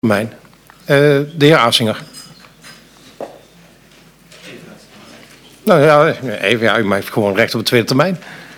De heer Aasinger. Nou ja, even, ja, u heeft gewoon recht op de tweede termijn.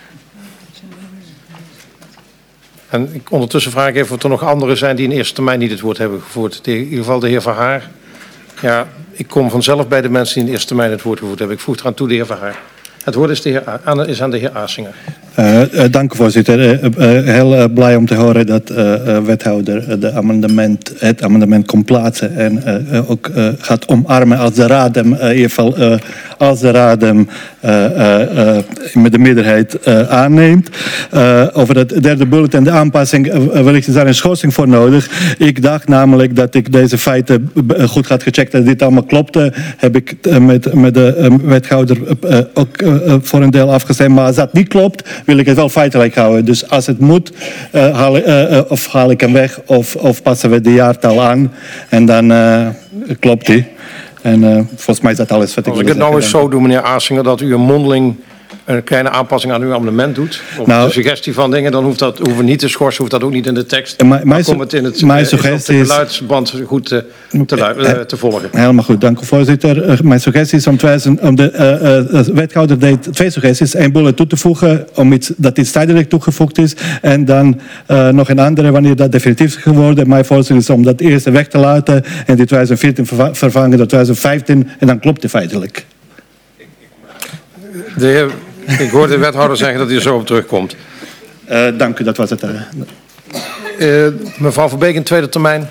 En ondertussen vraag ik even of er nog anderen zijn die in eerste termijn niet het woord hebben gevoerd. In ieder geval de heer Van Haar. Ja, ik kom vanzelf bij de mensen die in eerste termijn het woord gevoerd hebben. Ik voeg eraan toe de heer Van Haar. Het woord is aan de heer Aasinger. Dank u, voorzitter. Heel blij om te horen dat wethouder het amendement kon plaatsen en ook gaat omarmen als de raad hem, in ieder geval als de raad hem met de meerderheid aanneemt. Over het derde bullet en de aanpassing wellicht is daar een schorsing voor nodig. Ik dacht namelijk dat ik deze feiten goed had gecheckt dat dit allemaal klopte. Heb ik met de wethouder ook voor een deel afgestemd. Maar als dat niet klopt, wil ik het wel feitelijk houden. Dus als het moet, haal ik hem weg of passen we de jaartal aan. En dan klopt die. En volgens mij is dat alles wat ik wil zeggen. Als ik het nou eens zo doe, meneer Aasinger, dat u een mondeling een kleine aanpassing aan uw amendement doet, of een suggestie van dingen, dan hoeven we niet te schorsen, hoeft dat ook niet in de tekst. Dan komt het in het geluidsband goed te volgen. Helemaal goed, dank u, voorzitter. Mijn suggestie is om de wethouder deed twee suggesties. Één bullet toe te voegen, dat iets tijdelijk toegevoegd is. En dan nog een andere, wanneer dat definitief is geworden. Mijn voorstel is om dat eerste weg te laten en die 2014 vervangen door 2015 en dan klopt het feitelijk. Ik hoor de wethouder zeggen dat hij er zo op terugkomt. Dank u, dat was het. Mevrouw Verbeek in tweede termijn.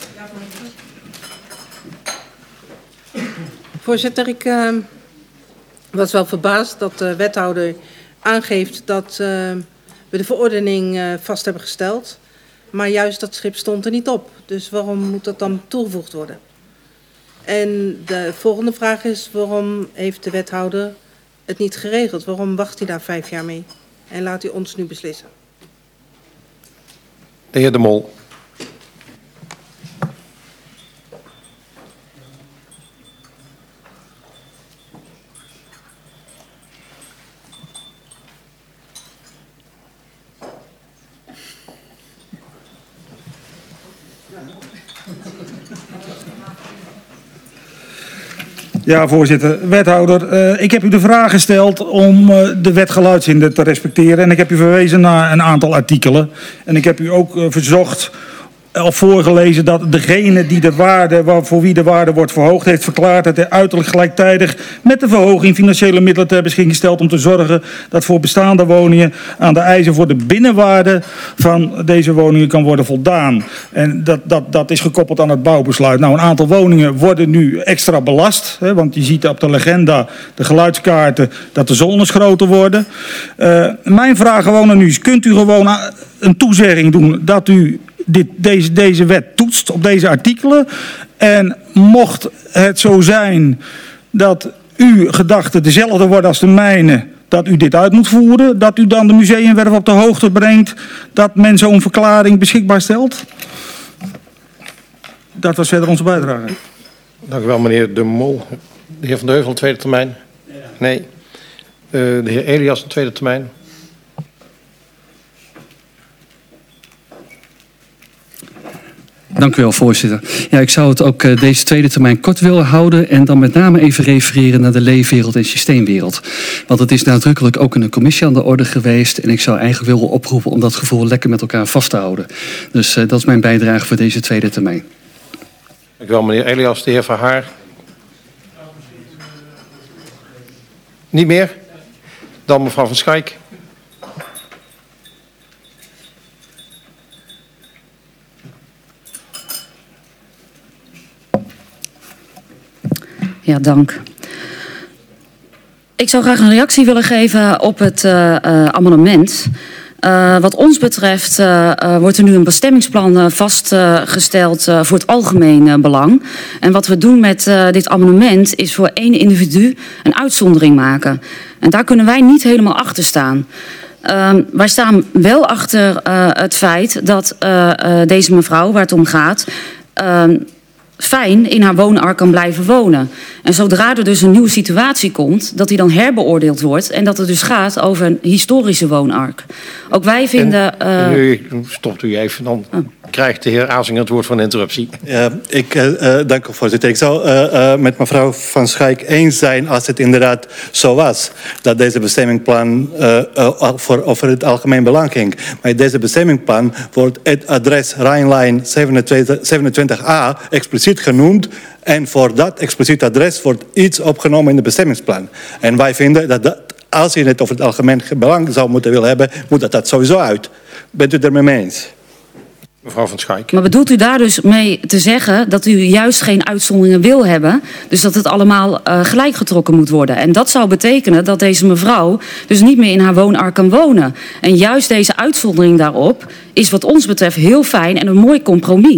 Voorzitter, ik was wel verbaasd dat de wethouder aangeeft dat we de verordening vast hebben gesteld. Maar juist dat schip stond er niet op. Dus waarom moet dat dan toegevoegd worden? En de volgende vraag is, waarom heeft de wethouder het niet geregeld? Waarom wacht hij daar 5 jaar mee? En laat hij ons nu beslissen? De heer De Mol. Ja, voorzitter. Wethouder, ik heb u de vraag gesteld om de wet geluidshinder te respecteren. En ik heb u verwezen naar een aantal artikelen. En ik heb u ook verzocht of voorgelezen dat degene die de waarde, voor wie de waarde wordt verhoogd, heeft verklaard dat hij uiterlijk gelijktijdig met de verhoging financiële middelen ter beschikking stelt om te zorgen dat voor bestaande woningen aan de eisen voor de binnenwaarde van deze woningen kan worden voldaan. En dat is gekoppeld aan het bouwbesluit. Nou, een aantal woningen worden nu extra belast, hè, want je ziet op de legenda, de geluidskaarten, dat de zones groter worden. Mijn vraag gewoon aan u is, kunt u gewoon een toezegging doen dat u deze wet toetst op deze artikelen. En mocht het zo zijn dat uw gedachten dezelfde worden als de mijne, dat u dit uit moet voeren, dat u dan de museumwerf op de hoogte brengt dat men zo'n verklaring beschikbaar stelt? Dat was verder onze bijdrage. Dank u wel, meneer De Mol. De heer Van de Heuvel, tweede termijn. Nee. De heer Elias, tweede termijn. Dank u wel, voorzitter. Ja, ik zou het ook deze tweede termijn kort willen houden en dan met name even refereren naar de leefwereld en systeemwereld. Want het is nadrukkelijk ook in een commissie aan de orde geweest en ik zou eigenlijk willen oproepen om dat gevoel lekker met elkaar vast te houden. Dus dat is mijn bijdrage voor deze tweede termijn. Dank u wel, meneer Elias. De heer Van Haar. Niet meer? Dan mevrouw Van Schaik. Ja, dank. Ik zou graag een reactie willen geven op het amendement. Wat ons betreft wordt er nu een bestemmingsplan vastgesteld voor het algemeen belang. En wat we doen met dit amendement is voor één individu een uitzondering maken. En daar kunnen wij niet helemaal achter staan. Wij staan wel achter het feit dat deze mevrouw, waar het om gaat, fijn in haar woonark kan blijven wonen. En zodra er dus een nieuwe situatie komt, dat die dan herbeoordeeld wordt en dat het dus gaat over een historische woonark. Ook wij vinden... Nu stopt u even, dan krijgt de heer Azinger het woord van interruptie. Dank u, voorzitter. Ik zou met mevrouw Van Schaik eens zijn als het inderdaad zo was dat deze bestemmingsplan over het algemeen belang ging. Maar in deze bestemmingsplan wordt het adres Rijnlijn 27a expliciet genoemd. En voor dat expliciet adres wordt iets opgenomen in het bestemmingsplan. En wij vinden dat als je het over het algemeen belang zou moeten willen hebben, moet dat sowieso uit. Bent u het ermee eens? Mevrouw Van Schaik. Maar bedoelt u daar dus mee te zeggen dat u juist geen uitzonderingen wil hebben? Dus dat het allemaal gelijk getrokken moet worden. En dat zou betekenen dat deze mevrouw dus niet meer in haar woonark kan wonen. En juist deze uitzondering daarop is wat ons betreft heel fijn en een mooi compromis.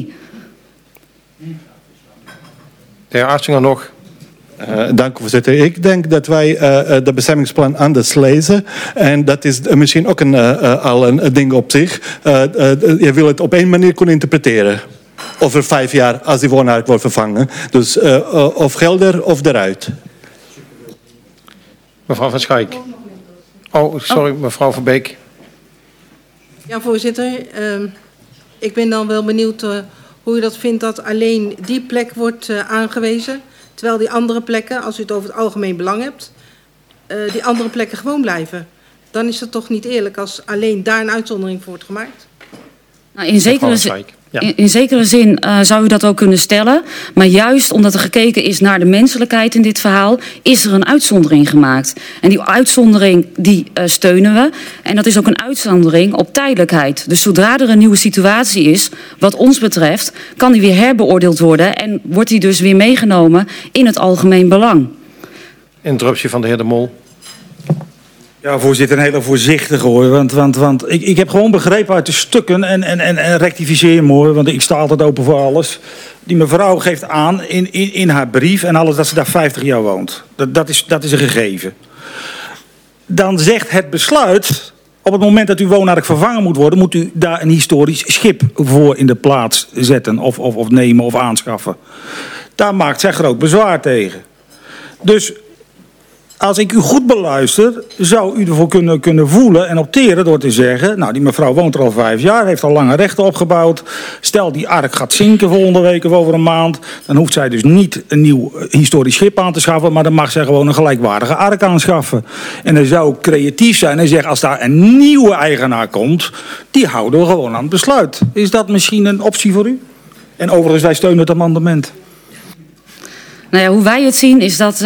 De heer Azinger nog. Dank u, voorzitter. Ik denk dat wij de bestemmingsplan anders lezen. En dat is misschien ook al een ding op zich. Je wil het op één manier kunnen interpreteren. Over 5 jaar als die woonark wordt vervangen. Dus of gelder of eruit. Mevrouw Van Schaik. Oh, sorry, mevrouw Verbeek. Ja, voorzitter. Ik ben dan wel benieuwd hoe u dat vindt dat alleen die plek wordt aangewezen. Terwijl die andere plekken, als u het over het algemeen belang hebt, die andere plekken gewoon blijven. Dan is het toch niet eerlijk als alleen daar een uitzondering voor wordt gemaakt? Nou, in zekere zin zou u dat ook kunnen stellen. Maar juist omdat er gekeken is naar de menselijkheid in dit verhaal, is er een uitzondering gemaakt. En die uitzondering die steunen we. En dat is ook een uitzondering op tijdelijkheid. Dus zodra er een nieuwe situatie is, wat ons betreft, kan die weer herbeoordeeld worden. En wordt die dus weer meegenomen in het algemeen belang. Interruptie van de heer De Mol. Ja, voorzitter, een hele voorzichtige hoor. Want ik heb gewoon begrepen uit de stukken en rectificeer me hoor, want ik sta altijd open voor alles. Die mevrouw geeft aan in haar brief en alles dat ze daar 50 jaar woont. Dat is een gegeven. Dan zegt het besluit, op het moment dat uw woonark vervangen moet worden, moet u daar een historisch schip voor in de plaats zetten of nemen of aanschaffen. Daar maakt zij groot bezwaar tegen. Dus als ik u goed beluister, zou u ervoor kunnen voelen en opteren door te zeggen, nou die mevrouw woont er al 5 jaar, heeft al lange rechten opgebouwd. Stel die ark gaat zinken volgende week of over een maand, dan hoeft zij dus niet een nieuw historisch schip aan te schaffen, maar dan mag zij gewoon een gelijkwaardige ark aanschaffen. En dan zou ik creatief zijn en zeggen, als daar een nieuwe eigenaar komt, die houden we gewoon aan het besluit. Is dat misschien een optie voor u? En overigens, wij steunen het amendement. Nou ja, hoe wij het zien is dat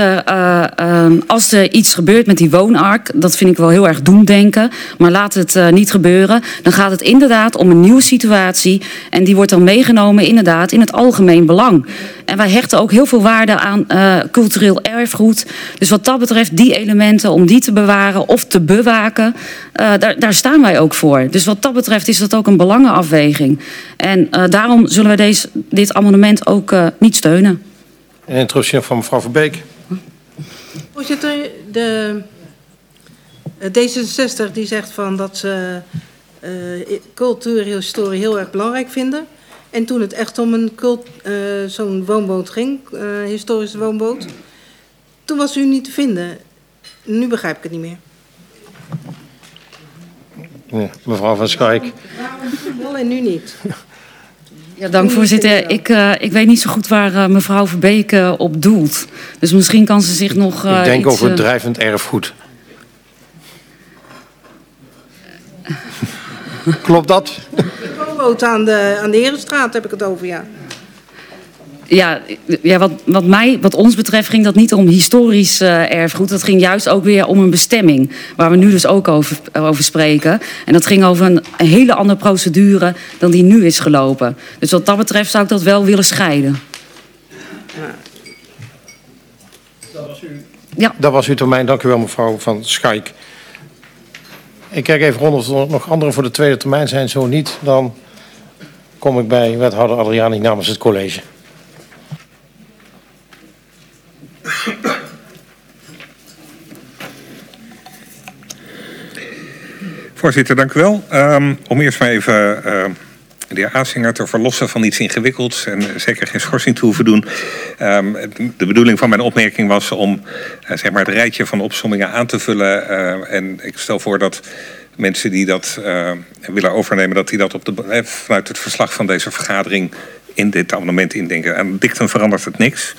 als er iets gebeurt met die woonark, dat vind ik wel heel erg doemdenken, maar laat het niet gebeuren. Dan gaat het inderdaad om een nieuwe situatie en die wordt dan meegenomen inderdaad in het algemeen belang. En wij hechten ook heel veel waarde aan cultureel erfgoed. Dus wat dat betreft, die elementen om die te bewaren of te bewaken, daar staan wij ook voor. Dus wat dat betreft is dat ook een belangenafweging. En daarom zullen wij dit amendement ook niet steunen. Een interruptie van mevrouw Verbeek. Voorzitter, de D66 die zegt van dat ze cultuur en historie heel erg belangrijk vinden. En toen het echt om zo'n woonboot ging, historische woonboot, toen was u niet te vinden. Nu begrijp ik het niet meer. Ja, mevrouw Van Schaik. Wel en nu niet. Ja, dank voorzitter. Ik weet niet zo goed waar mevrouw Verbeek op doelt. Dus misschien kan ze zich nog ik denk over het drijvend erfgoed. Klopt dat? De woonboot aan de Herenstraat heb ik het over, ja. Ja, wat ons betreft ging dat niet om historisch erfgoed. Dat ging juist ook weer om een bestemming. Waar we nu dus ook over spreken. En dat ging over een hele andere procedure dan die nu is gelopen. Dus wat dat betreft zou ik dat wel willen scheiden. Ja. Dat was uw termijn. Dank u wel, mevrouw Van Schaik. Ik kijk even rond of er nog anderen voor de tweede termijn zijn. Zo niet, dan kom ik bij wethouder Adriani namens het college. Voorzitter, dank u wel. Om eerst maar even de heer Aasinger te verlossen van iets ingewikkelds en zeker geen schorsing te hoeven doen. De bedoeling van mijn opmerking was om zeg maar het rijtje van opsommingen aan te vullen. En ik stel voor dat mensen die dat willen overnemen, dat die dat vanuit het verslag van deze vergadering in dit amendement indenken. Aan het dictum verandert het niks.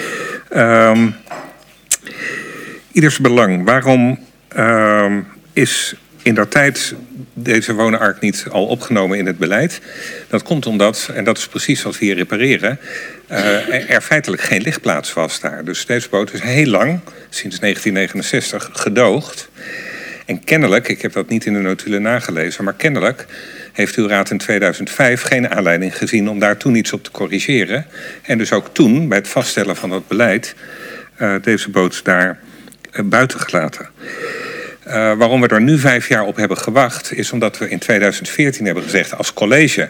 Ieders belang. Waarom is indertijd deze woonark niet al opgenomen in het beleid? Dat komt omdat, en dat is precies wat we hier repareren, er feitelijk geen lichtplaats was daar. Dus deze boot is heel lang, sinds 1969, gedoogd. En kennelijk, ik heb dat niet in de notulen nagelezen, maar kennelijk heeft uw raad in 2005 geen aanleiding gezien om daar toen iets op te corrigeren. En dus ook toen, bij het vaststellen van dat beleid, deze boot daar buiten gelaten. Waarom we er nu 5 jaar op hebben gewacht, is omdat we in 2014 hebben gezegd, als college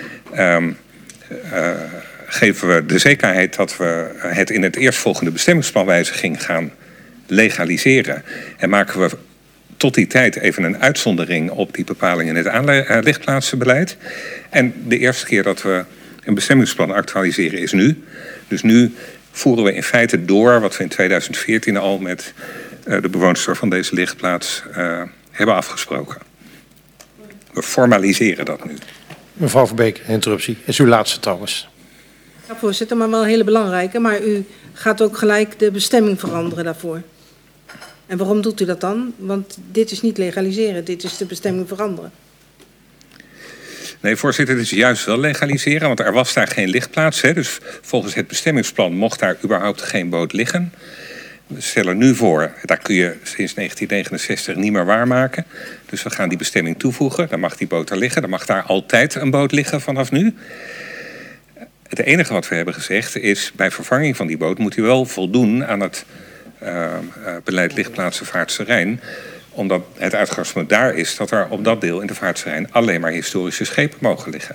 geven we de zekerheid dat we het in het eerstvolgende bestemmingsplanwijziging gaan legaliseren. En maken we tot die tijd even een uitzondering op die bepaling in het lichtplaatsenbeleid. En de eerste keer dat we een bestemmingsplan actualiseren is nu. Dus nu voeren we in feite door wat we in 2014 al met de bewonster van deze lichtplaats hebben afgesproken. We formaliseren dat nu. Mevrouw Verbeek, interruptie. Is uw laatste trouwens. Ja, voorzitter, maar wel een hele belangrijke. Maar u gaat ook gelijk de bestemming veranderen daarvoor. En waarom doet u dat dan? Want dit is niet legaliseren, dit is de bestemming veranderen. Nee, voorzitter, het is juist wel legaliseren, want er was daar geen lichtplaats. Hè, dus volgens het bestemmingsplan mocht daar überhaupt geen boot liggen. We stellen nu voor, daar kun je sinds 1969 niet meer waarmaken. Dus we gaan die bestemming toevoegen, dan mag die boot er liggen. Dan mag daar altijd een boot liggen vanaf nu. Het enige wat we hebben gezegd is, bij vervanging van die boot moet u wel voldoen aan het beleid lichtplaatsen vaartterrein, omdat het uitgangspunt daar is dat er op dat deel in de vaartterrein alleen maar historische schepen mogen liggen.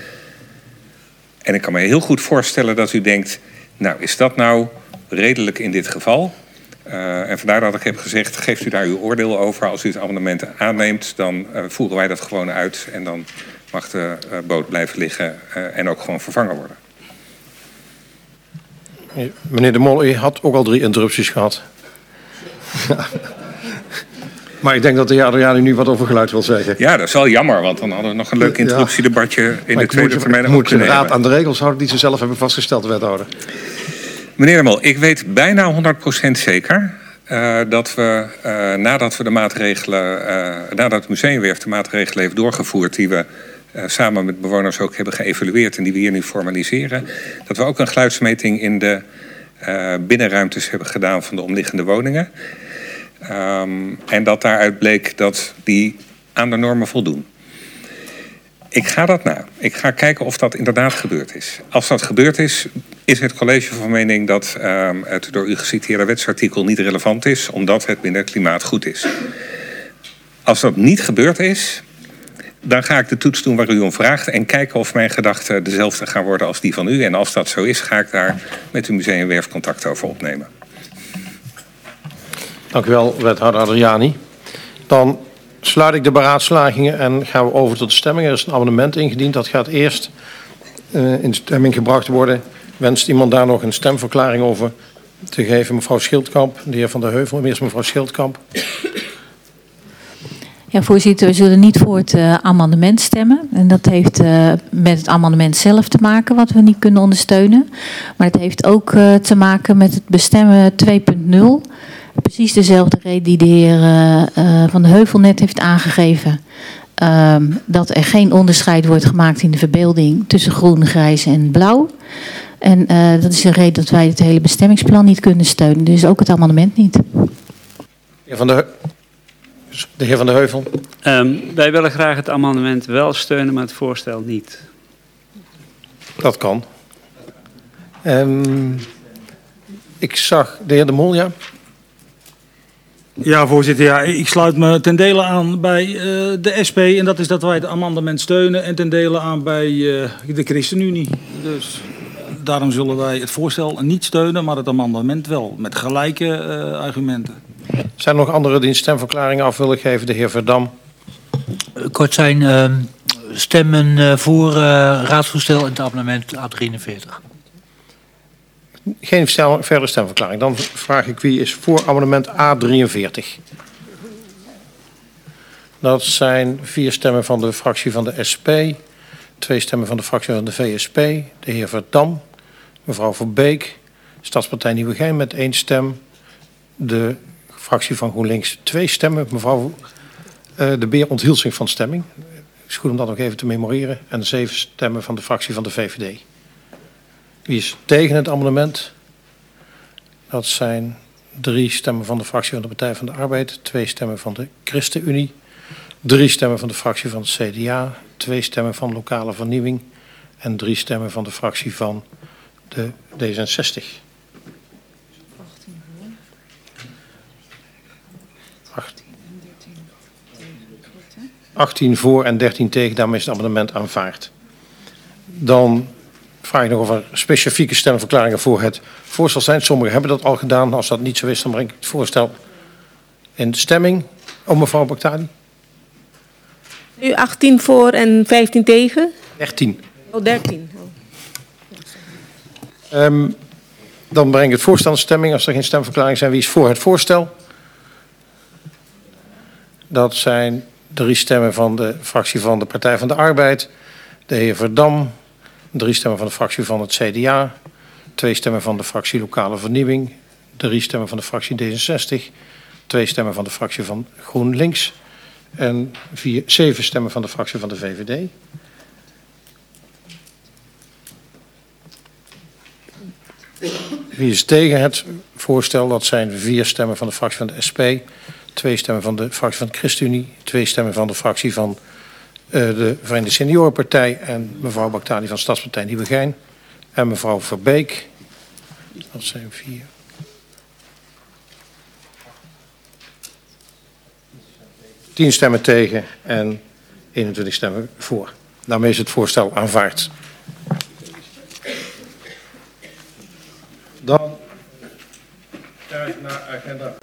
En ik kan me heel goed voorstellen dat u denkt, nou is dat nou redelijk in dit geval? En vandaar dat ik heb gezegd, geeft u daar uw oordeel over. Als u het amendement aanneemt, dan voeren wij dat gewoon uit en dan mag de boot blijven liggen en ook gewoon vervangen worden. Meneer De Mol, u had ook al 3 interrupties gehad. Maar ik denk dat de heer Adriani nu wat over geluid wil zeggen. Ja, dat is wel jammer, want dan hadden we nog een leuk interruptiedebatje in de tweede termijn ook kunnen hebben. Raad aan de regels houden die ze zelf hebben vastgesteld, wethouder. Meneer De Mol, ik weet bijna 100% zeker dat we nadat we de maatregelen, nadat het Museumwerf de maatregelen heeft doorgevoerd die we samen met bewoners ook hebben geëvalueerd en die we hier nu formaliseren, dat we ook een geluidsmeting in de binnenruimtes hebben gedaan van de omliggende woningen. En dat daaruit bleek dat die aan de normen voldoen. Ik ga dat na. Ik ga kijken of dat inderdaad gebeurd is. Als dat gebeurd is, is het college van mening dat het door u geciteerde wetsartikel niet relevant is, omdat het binnen het klimaat goed is. Als dat niet gebeurd is, dan ga ik de toets doen waar u om vraagt en kijken of mijn gedachten dezelfde gaan worden als die van u. En als dat zo is, ga ik daar met uw Museumwerf contact over opnemen. Dank u wel, wethouder Adriani. Dan sluit ik de beraadslagingen en gaan we over tot de stemming. Er is een amendement ingediend. Dat gaat eerst in stemming gebracht worden. Wenst iemand daar nog een stemverklaring over te geven? Mevrouw Schildkamp, de heer Van der Heuvel. Eerst mevrouw Schildkamp. Ja, voorzitter, we zullen niet voor het amendement stemmen. En dat heeft met het amendement zelf te maken, wat we niet kunnen ondersteunen. Maar het heeft ook te maken met het bestemmen 2.0. Precies dezelfde reden die de heer Van der Heuvel net heeft aangegeven. Dat er geen onderscheid wordt gemaakt in de verbeelding tussen groen, grijs en blauw. En dat is de reden dat wij het hele bestemmingsplan niet kunnen steunen. Dus ook het amendement niet. De heer Van der Heuvel. Wij willen graag het amendement wel steunen, maar het voorstel niet. Dat kan. Ik zag de heer De Mol, ja. Ja, voorzitter. Ja, ik sluit me ten dele aan bij de SP. En dat is dat wij het amendement steunen. En ten dele aan bij de ChristenUnie. Dus daarom zullen wij het voorstel niet steunen, maar het amendement wel. Met gelijke argumenten. Zijn er nog anderen die een stemverklaring af willen geven? De heer Verdam. Kort zijn, stemmen voor raadsvoorstel en het amendement A43. Geen verdere stemverklaring. Dan vraag ik wie is voor amendement A43. Dat zijn 4 stemmen van de fractie van de SP, 2 stemmen van de fractie van de VSP, de heer Verdam, mevrouw Verbeek, Stadspartij Nieuwegein met 1 stem, de fractie van GroenLinks 2 stemmen, mevrouw De Beer onthield zich van stemming. Het is goed om dat nog even te memoreren. En 7 stemmen van de fractie van de VVD. Wie is tegen het amendement? Dat zijn 3 stemmen van de fractie van de Partij van de Arbeid, 2 stemmen van de ChristenUnie, 3 stemmen van de fractie van het CDA, 2 stemmen van Lokale Vernieuwing en 3 stemmen van de fractie van de D66. 18 voor en 13 tegen, daarmee is het amendement aanvaard. Dan vraag ik nog of er specifieke stemverklaringen voor het voorstel zijn. Sommigen hebben dat al gedaan. Als dat niet zo is, dan breng ik het voorstel in stemming. Mevrouw Baghdadi. Nu 18 voor en 15 tegen? 13. Oh, 13. Dan breng ik het voorstel in stemming. Als er geen stemverklaringen zijn, wie is voor het voorstel? Dat zijn 3 stemmen van de fractie van de Partij van de Arbeid, de heer Verdam, 3 stemmen van de fractie van het CDA, 2 stemmen van de fractie Lokale Vernieuwing, 3 stemmen van de fractie D66, 2 stemmen van de fractie van GroenLinks en 7 stemmen van de fractie van de VVD. Wie is tegen het voorstel? Dat zijn 4 stemmen van de fractie van de SP, 2 stemmen van de fractie van de ChristenUnie, 2 stemmen van de fractie van de Verenigde Seniorenpartij en mevrouw Baghdadi van Stadspartij Nieuwegein en mevrouw Verbeek. Dat zijn 4. Tien stemmen tegen en 21 stemmen voor. Daarmee is het voorstel aanvaard. Dan naar agenda